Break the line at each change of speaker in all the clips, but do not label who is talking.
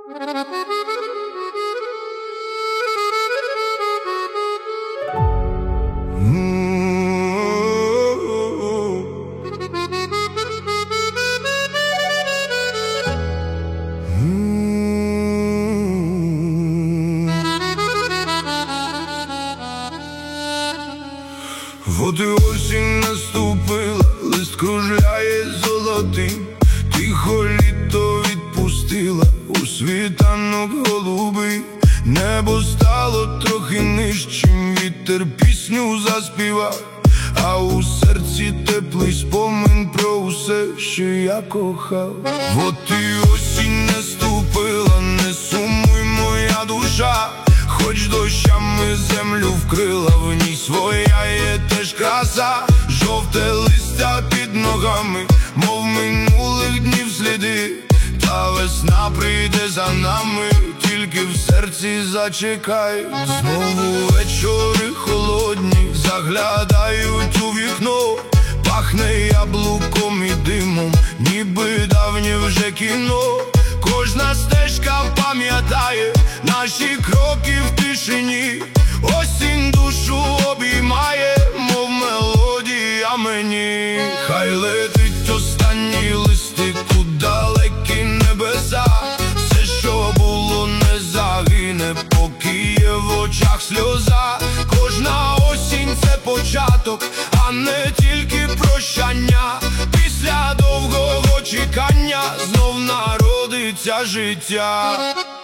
Вот і осінь наступила, лист кружляє золотий, тихо літо відпустила у світанок голубий. Небо стало трохи нижчим, вітер пісню заспівав, а у серці теплий спомин про усе, що я кохав. Вот і осінь наступила, не сумуй, моя душа, хоч дощами землю вкрила, в ній своя є теж краса. Жовте листя під ногами, мов минулих днів сліди, та весна прийде за нами, тільки в серці зачекай. Знову вечори холодні заглядають у вікно, пахне яблуком і димом, ніби давнє вже кіно. Кожна стежка пам'ятає наші кроки в тишині, осінь душу обіймає, мов мелодія мені. Хай летить останній листик у далекі небеса, все, що було, не загине, поки є в очах сльоза. Кожна осінь – це початок, а не тільки прощання. Після довгого чекання знов народиться життя.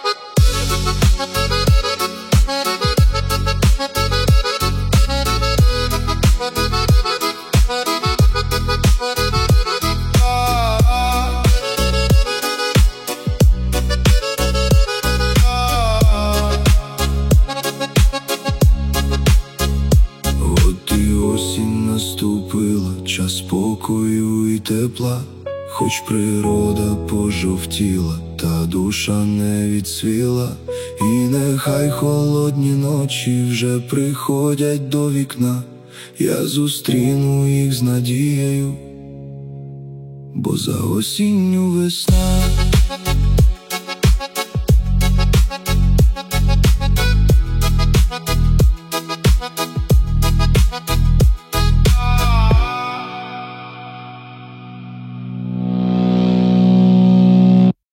Наступила час спокою і тепла, хоч природа пожовтіла, та душа не відсвіла. І нехай холодні ночі вже приходять до вікна, я зустріну їх з надією, бо за осінню весна.